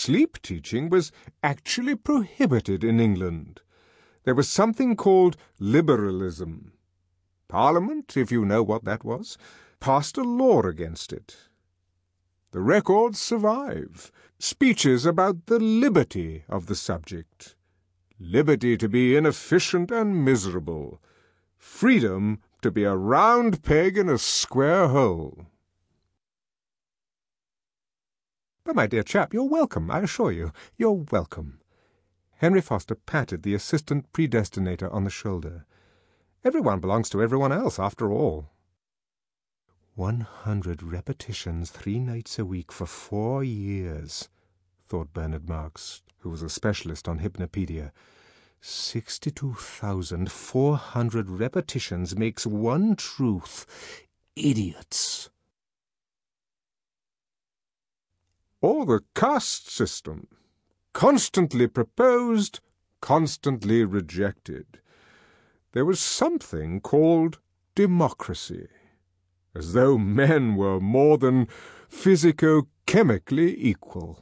sleep teaching was actually prohibited in England. There was something called liberalism. Parliament, if you know what that was, passed a law against it. The records survive. Speeches about the liberty of the subject. Liberty to be inefficient and miserable. Freedom to be a round peg in a square hole. But, my dear chap, you're welcome, I assure you. You're welcome. Henry Foster patted the assistant predestinator on the shoulder. Everyone belongs to everyone else, after all. 100 repetitions 3 nights a week for 4 years, thought Bernard Marx, who was a specialist on Hypnopedia. 62,400 repetitions makes one truth. Idiots. Or the caste system. Constantly proposed, constantly rejected. There was something called democracy, as though men were more than physico-chemically equal.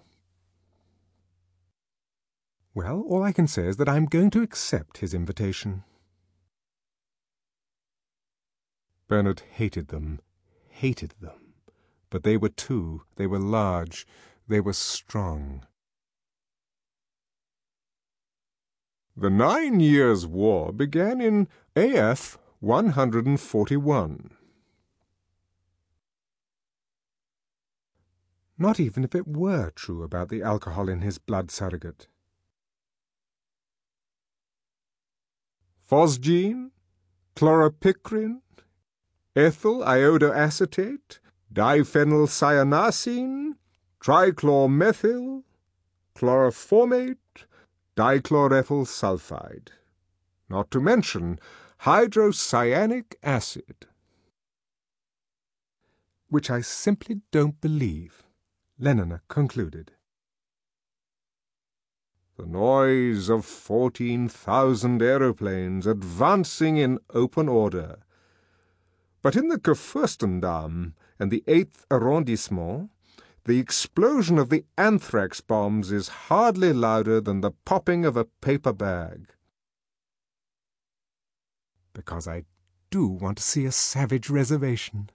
Well, all I can say is that I'm going to accept his invitation. Bernard hated them, but they were two, they were large, they were strong. The 9 Years' War began in AF 141. Not even if it were true about the alcohol in his blood surrogate. Phosgene, chloropicrin, ethyl iodoacetate, diphenylcyanasine, trichlormethyl, chloroformate, dichlorethyl sulfide, not to mention hydrocyanic acid. Which I simply don't believe, Lenina concluded. The noise of 14,000 aeroplanes advancing in open order. But in the Kurfürstendamm and the 8th arrondissement, the explosion of the anthrax bombs is hardly louder than the popping of a paper bag. Because I do want to see a savage reservation.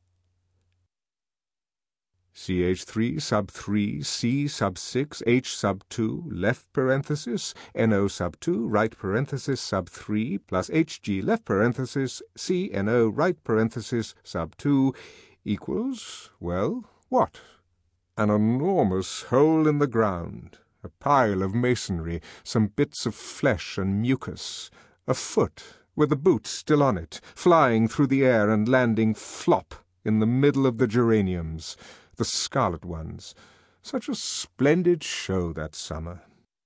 CH3 sub 3, C sub 6, H sub 2, left parenthesis, NO sub 2, right parenthesis, sub 3, plus HG left parenthesis, C NO right parenthesis, sub 2, equals, well, what? An enormous hole in the ground, a pile of masonry, some bits of flesh and mucus, a foot with the boot still on it, flying through the air and landing flop in the middle of the geraniums, the scarlet ones. Such a splendid show that summer.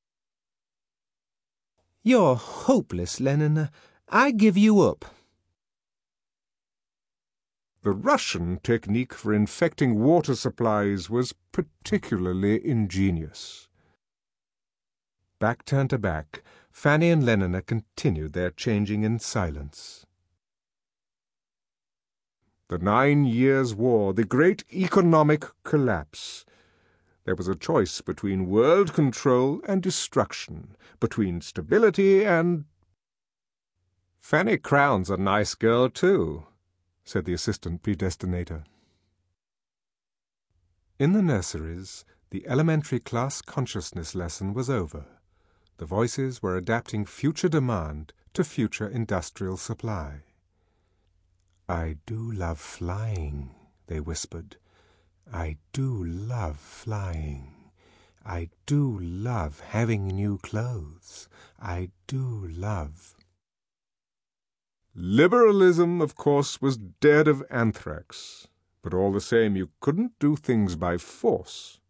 You're hopeless, Lenina. I give you up. The Russian technique for infecting water supplies was particularly ingenious. Back turned to back, Fanny and Lenina continued their changing in silence. The 9 Years' War, the great economic collapse. There was a choice between world control and destruction, between stability and... Fanny Crown's a nice girl, too, said the assistant predestinator. In the nurseries, the elementary class consciousness lesson was over. The voices were adapting future demand to future industrial supply. "I do love flying," they whispered. "I do love flying. I do love having new clothes. I do love—" Liberalism, of course, was dead of anthrax, but all the same you couldn't do things by force.